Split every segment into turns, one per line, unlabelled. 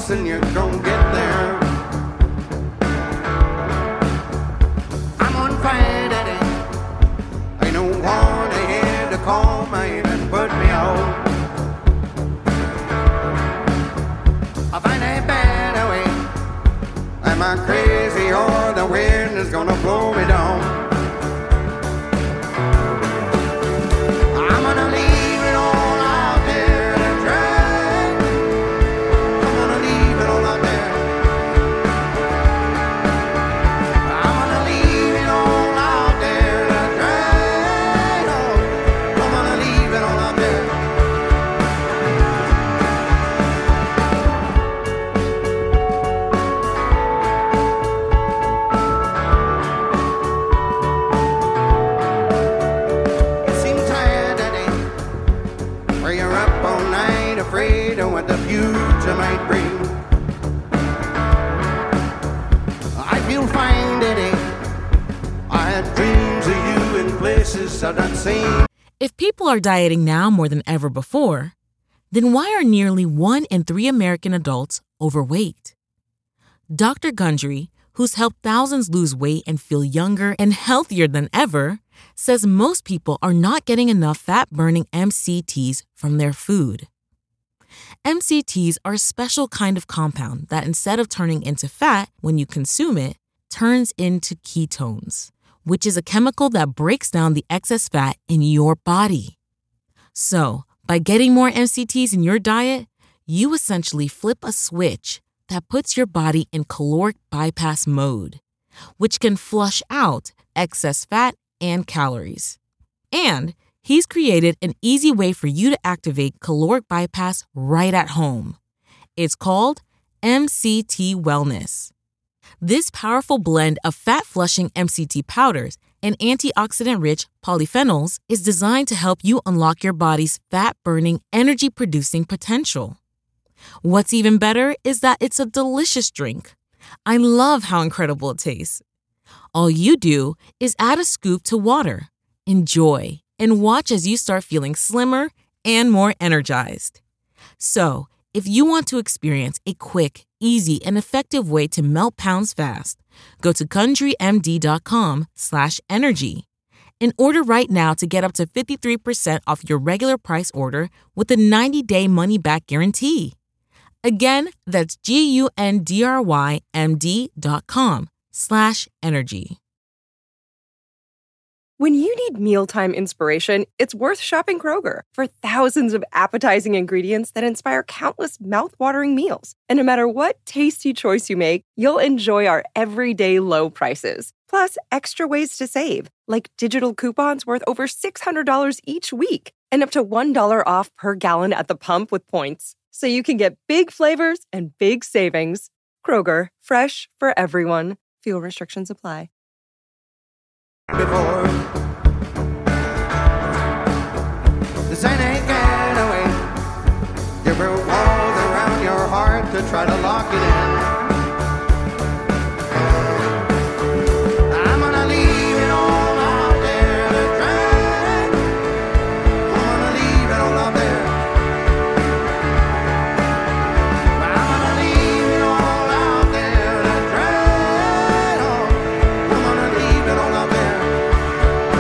choice and you're gonna get there. I'm on fire, daddy. Ain't no one ahead to call me and put me out. I find a better way. Am I crazy or the wind is gonna blow me down? I'm gonna leave it all out there to dry. I'm gonna leave it all out there. I'm gonna leave it all out there to dry. I'm gonna leave it all out there. You seem tired, Daddy. Where you're up all night, afraid of what the future might bring. I feel fine, Daddy. I had dreams of you in places I've not seen.
If people are dieting now more than ever before, then why are nearly 1 in 3 American adults overweight? Dr. Gundry, who's helped thousands lose weight and feel younger and healthier than ever, says most people are not getting enough fat-burning MCTs from their food. MCTs are a special kind of compound that instead of turning into fat when you consume it, turns into ketones, which is a chemical that breaks down the excess fat in your body. So, by getting more MCTs in your diet, you essentially flip a switch that puts your body in caloric bypass mode, which can flush out excess fat and calories. And he's created an easy way for you to activate caloric bypass right at home. It's called MCT Wellness. This powerful blend of fat-flushing MCT powders and antioxidant-rich polyphenols is designed to help you unlock your body's fat-burning, energy-producing potential. What's even better is that it's a delicious drink. I love how incredible it tastes. All you do is add a scoop to water, enjoy, and watch as you start feeling slimmer and more energized. So, if you want to experience a quick, easy, and effective way to melt pounds fast, go to GundryMD.com/energy and order right now to get up to 53% off your regular price order with a 90-day money-back guarantee. Again, that's GUNDRYMD.com/energy.
When you need mealtime inspiration, it's worth shopping Kroger for thousands of appetizing ingredients that inspire countless mouth-watering meals. And no matter what tasty choice you make, you'll enjoy our everyday low prices. Plus, extra ways to save, like digital coupons worth over $600 each week and up to $1 off per gallon at the pump with points. So you can get big flavors and big savings. Kroger, fresh for everyone. Fuel restrictions apply.
Before this ain't getting away. You built walls around your heart to try to lock it in. I'm gonna leave it all out there to dry. I'm gonna leave it all out there. I'm gonna leave it all out there to dry. I'm gonna leave it all out there.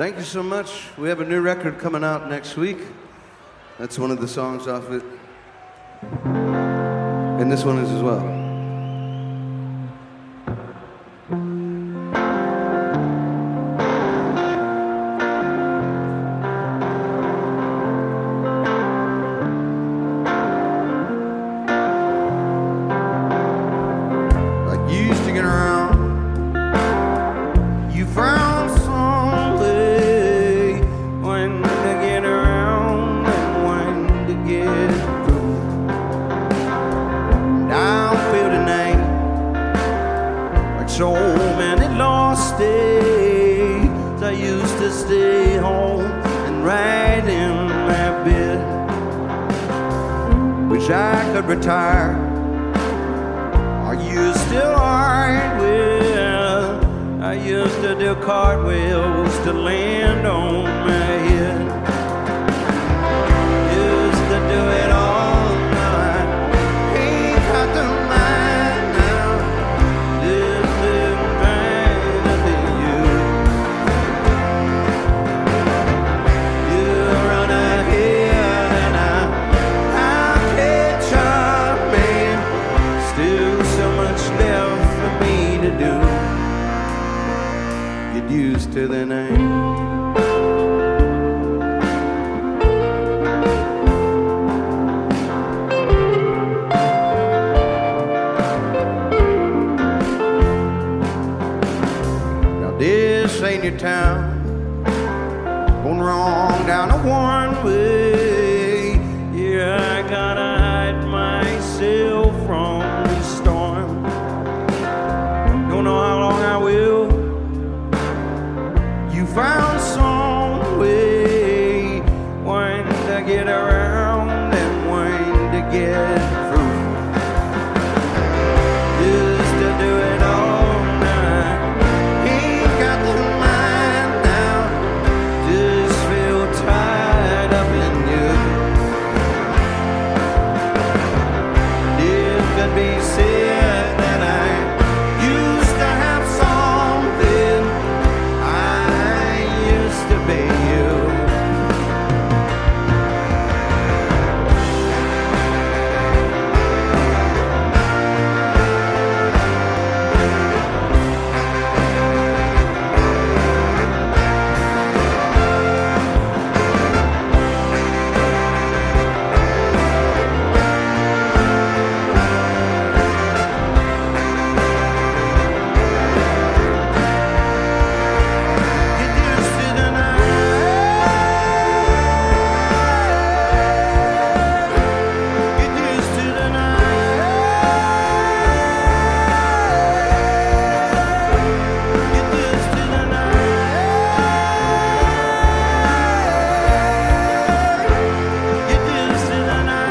Thank you so much. We have a new record coming out next week. That's one of the songs off it. And this one is as well. I used to get around. You found some way when to get around and when to get through. Now I feel tonight like so many lost days. I used to stay home and write in my bed. Wish I could retire. Are you still alright with? I used to do cartwheels to land on my head. Used to do it all night. Ain't got the mind now. Living right up in you. You run ahead and I catch up, man. Still so much left for me to do. Get used to the name. Now this ain't your town. Going wrong down a one way. Yeah, I gotta hide myself from the storm. Don't know how long I will. You found some way when to get around and when to get through. Used to do it all night. Ain't got the mind now. Just feel tied up in you. It could be said that I used to have something. I used to be you. Get used to the night. Get used to the night. Get used to the night. Get used to the night.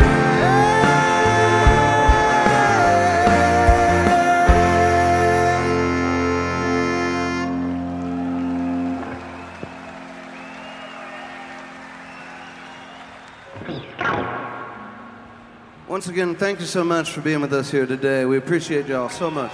Once again, thank you so much for being with us here today. We appreciate y'all so much.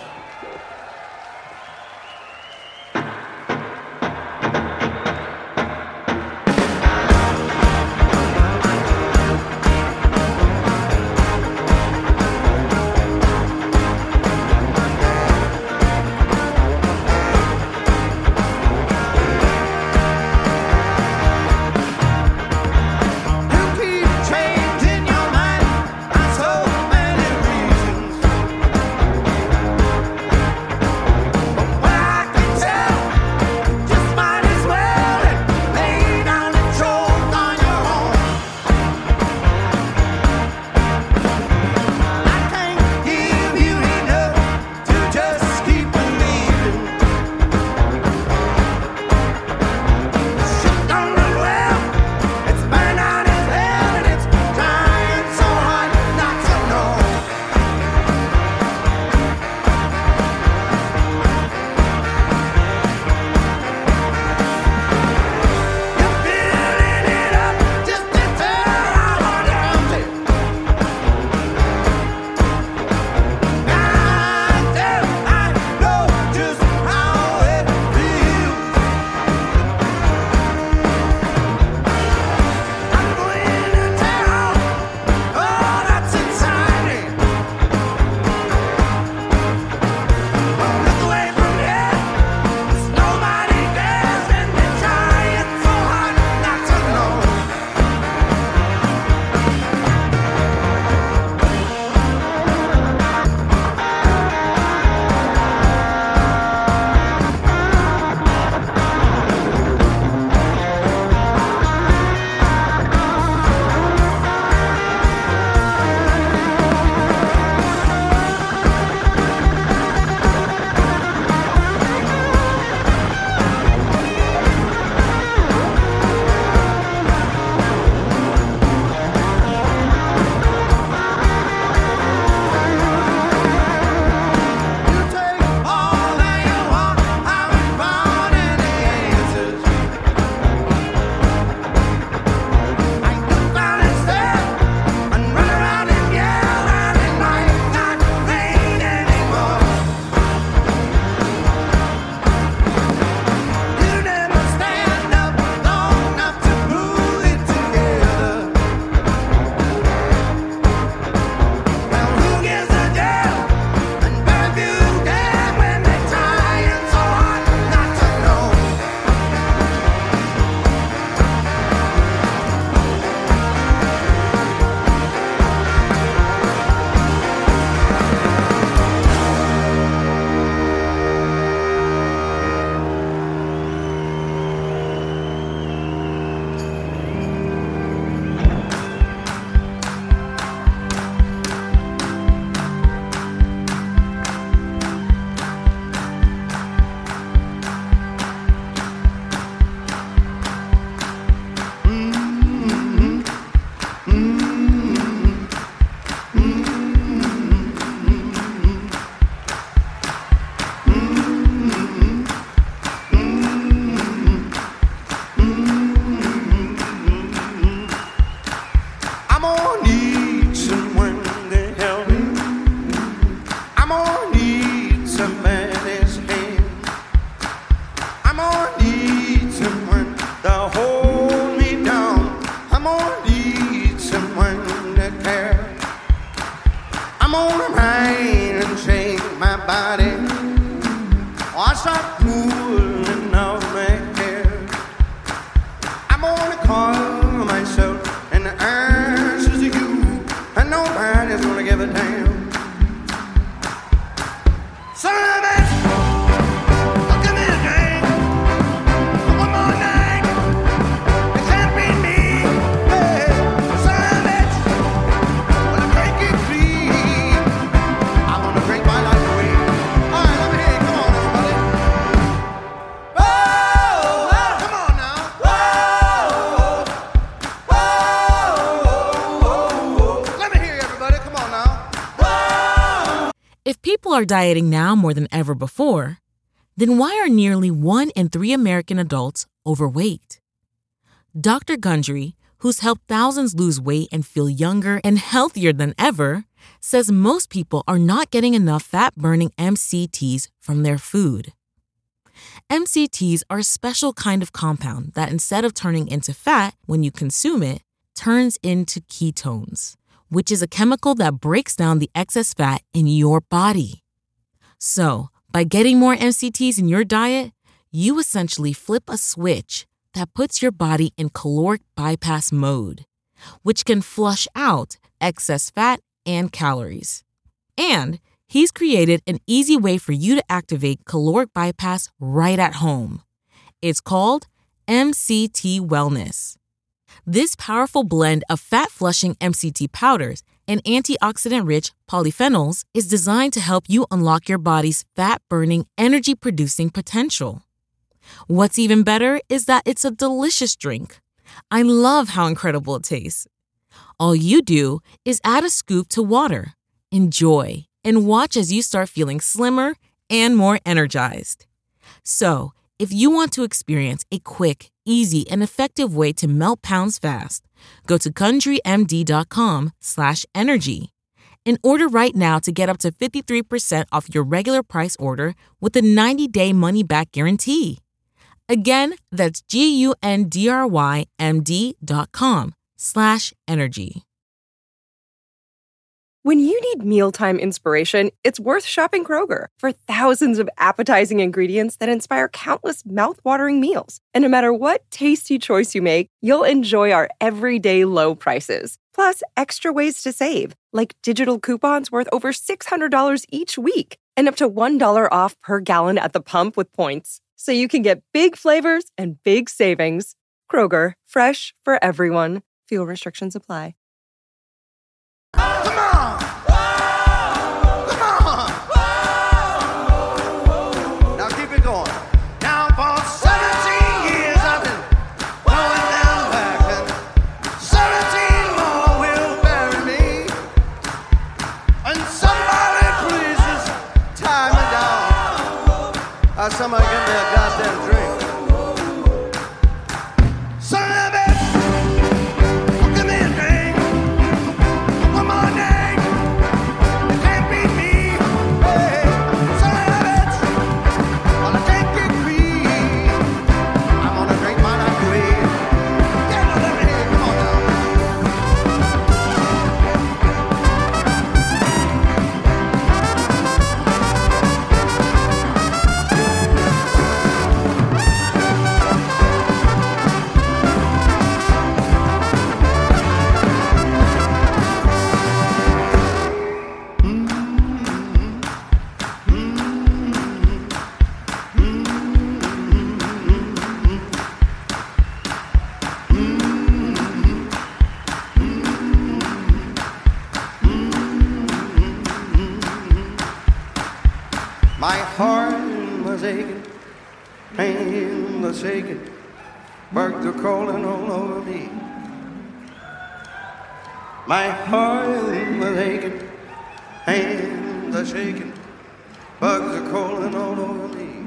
You keep changing your mind. I so many reasons. body. Oh, I start pulling out my hair. I'm gonna call myself and the answers to you, and nobody's gonna give a damn. Son of a bitch, oh, give me a drink. One more night, it can't be me. Hey, son of a bitch, when I drink it clean, I'm gonna drink my life away. All right, let me hear you. Come on, everybody. Whoa, whoa, come on now. Whoa, whoa, whoa, whoa. Let me hear you, everybody. Come on now.
If people are dieting now more than ever before, then why are nearly 1 in 3 American adults overweight? Dr. Gundry, who's helped thousands lose weight and feel younger and healthier than ever, says most people are not getting enough fat-burning MCTs from their food. MCTs are a special kind of compound that, instead of turning into fat when you consume it, turns into ketones, which is a chemical that breaks down the excess fat in your body. So, by getting more MCTs in your diet, you essentially flip a switch that puts your body in caloric bypass mode, which can flush out excess fat and calories. And he's created an easy way for you to activate caloric bypass right at home. It's called MCT Wellness. This powerful blend of fat-flushing MCT powders and antioxidant-rich polyphenols is designed to help you unlock your body's fat-burning, energy-producing potential. What's even better is that it's a delicious drink. I love how incredible it tastes. All you do is add a scoop to water, enjoy, and watch as you start feeling slimmer and more energized. So, if you want to experience a quick, easy, and effective way to melt pounds fast, go to GundryMD.com/energy and order right now to get up to 53% off your regular price order with a 90-day money-back guarantee. Again, that's GUNDRYMD.com/energy.
When you need mealtime inspiration, it's worth shopping Kroger for thousands of appetizing ingredients that inspire countless mouth-watering meals. And no matter what tasty choice you make, you'll enjoy our everyday low prices. Plus, extra ways to save, like digital coupons worth over $600 each week and up to $1 off per gallon at the pump with points. So you can get big flavors and big savings. Kroger, fresh for everyone. Fuel restrictions apply.
Come on! Come on! Now keep it going. Now for 17 years I've been going down the back, and 17 more will bury me. And somebody please just tie me down. Somebody give me a goddamn drink. Son of a bitch! Give me a drink. One more night. It can't be me. Hey, son of a bitch. Well, I can't get free. I'm gonna drink my life away. Yeah, now let me hear it. Come on now. My heart was aching, pain was shaking, bugs were crawling all over me. My heart was aching, hands are shaking, bugs are crawling all over me.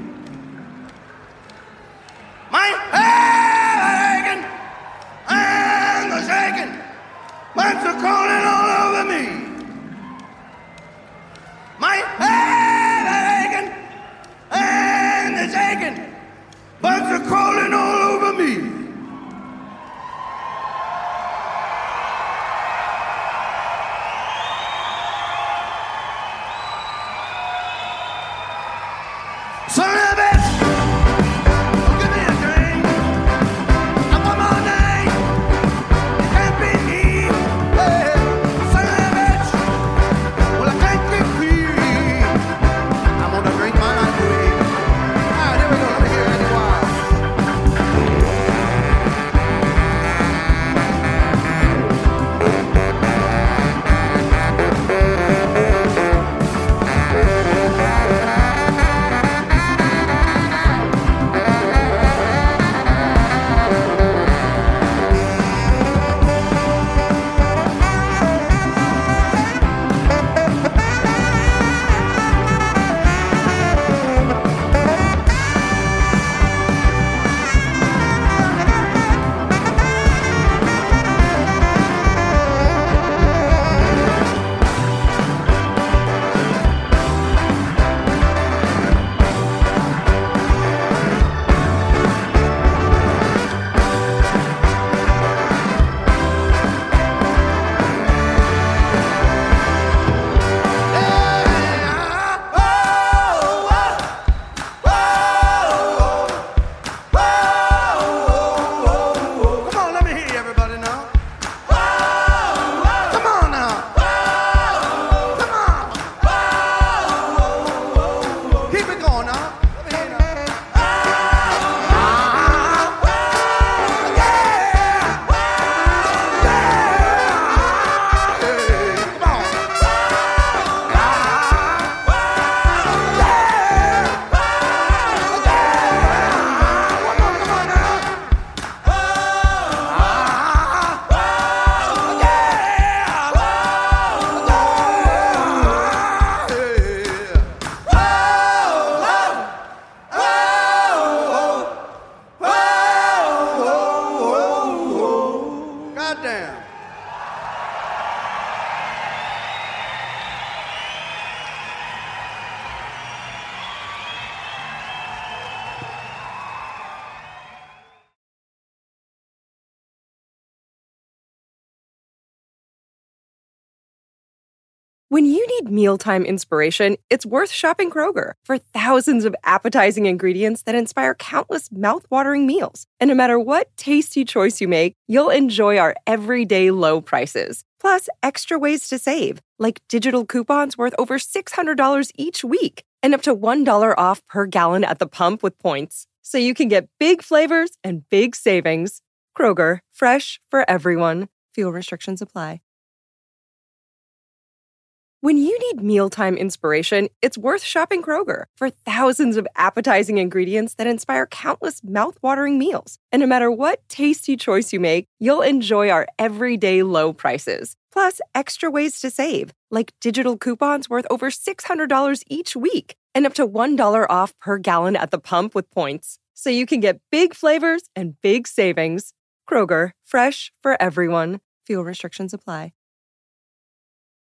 My head aching, hands are shaking, bugs are crawling all over me. My head aching, hands are shaking, bugs are crawling all over me. down.
When you need mealtime inspiration, it's worth shopping Kroger for thousands of appetizing ingredients that inspire countless mouth-watering meals. And no matter what tasty choice you make, you'll enjoy our everyday low prices. Plus, extra ways to save, like digital coupons worth over $600 each week and up to $1 off per gallon at the pump with points. So you can get big flavors and big savings. Kroger, fresh for everyone. Fuel restrictions apply. When you need mealtime inspiration, it's worth shopping Kroger for thousands of appetizing ingredients that inspire countless mouth-watering meals. And no matter what tasty choice you make, you'll enjoy our everyday low prices. Plus, extra ways to save, like digital coupons worth over $600 each week and up to $1 off per gallon at the pump with points. So you can get big flavors and big savings. Kroger, fresh for everyone. Fuel restrictions apply.